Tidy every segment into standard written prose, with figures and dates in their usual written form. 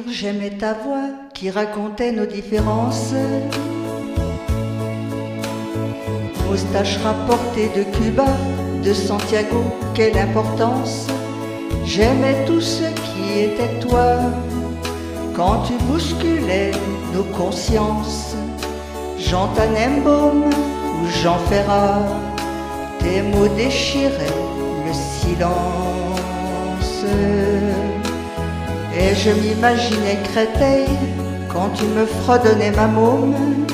j'aimais ta voix qui racontait nos différences. Moustache rapportée de Cuba, de Santiago, quelle importance. J'aimais tout ce qui était toi, quand tu bousculais nos consciences. Jean Tannenbaum ou Jean Ferrat, tes mots déchiraient le silence. Et je m'imaginais Créteil quand tu me fredonnais ma môme.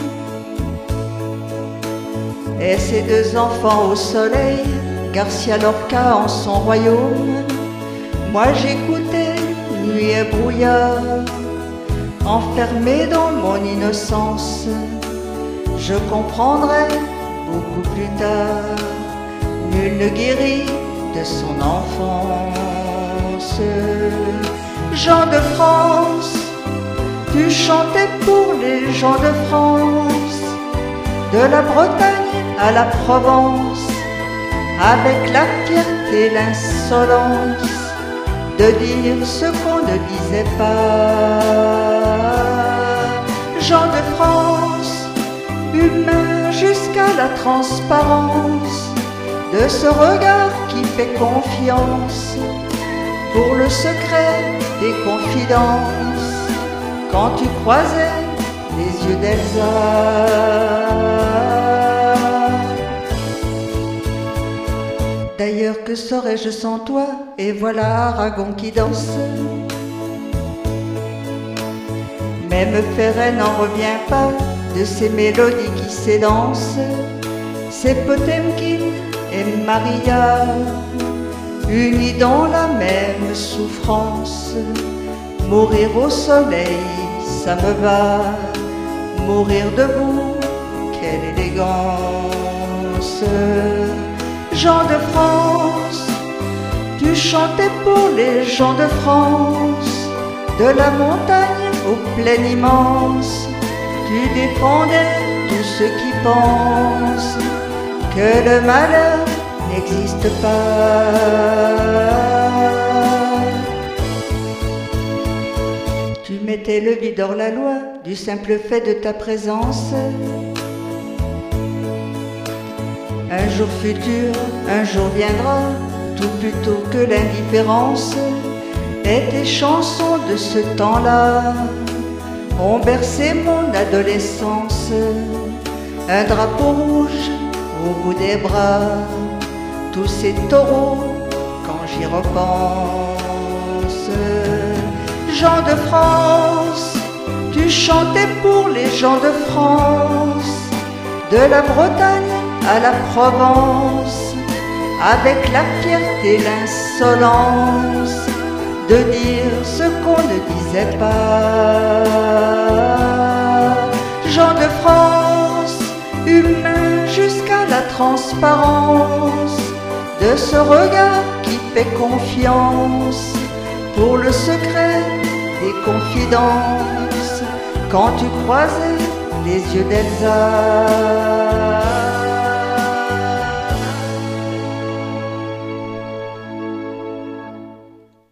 Et ces deux enfants au soleil, Garcia Lorca en son royaume. Moi j'écoutais nuit et brouillard, enfermé dans mon innocence. Je comprendrai beaucoup plus tard, nul ne guérit de son enfance. Jean de France, tu chantais pour les gens de France, de la Bretagne à la Provence, avec la fierté, l'insolence de dire ce qu'on ne disait pas. Jean de France, humain jusqu'à la transparence de ce regard qui fait confiance pour le secret des confidences, quand tu croisais les yeux d'Elsa. D'ailleurs que saurais-je sans toi? Et voilà Aragon qui danse. Même Ferret n'en revient pas de ces mélodies qui s'élancent. C'est Potemkin et Maria, unis dans la même souffrance. Mourir au soleil, ça me va. Mourir debout, quelle élégance. Jean de France, tu chantais pour les gens de France, de la montagne aux plaines immenses. Tu défendais tous ceux qui pensent que le malheur n'existe pas. Tu mettais le vide hors la loi du simple fait de ta présence. Un jour futur, un jour viendra, tout plutôt que l'indifférence. Et tes chansons de ce temps-là ont bercé mon adolescence. Un drapeau rouge au bout des bras, tous ces taureaux quand j'y repense. Jean de France, tu chantais pour les gens de France, de la Bretagne à la Provence, avec la fierté, l'insolence de dire ce qu'on ne disait pas. Jean de France, humain jusqu'à la transparence de ce regard qui fait confiance pour le secret des confidences, quand tu croisais les yeux d'Elsa.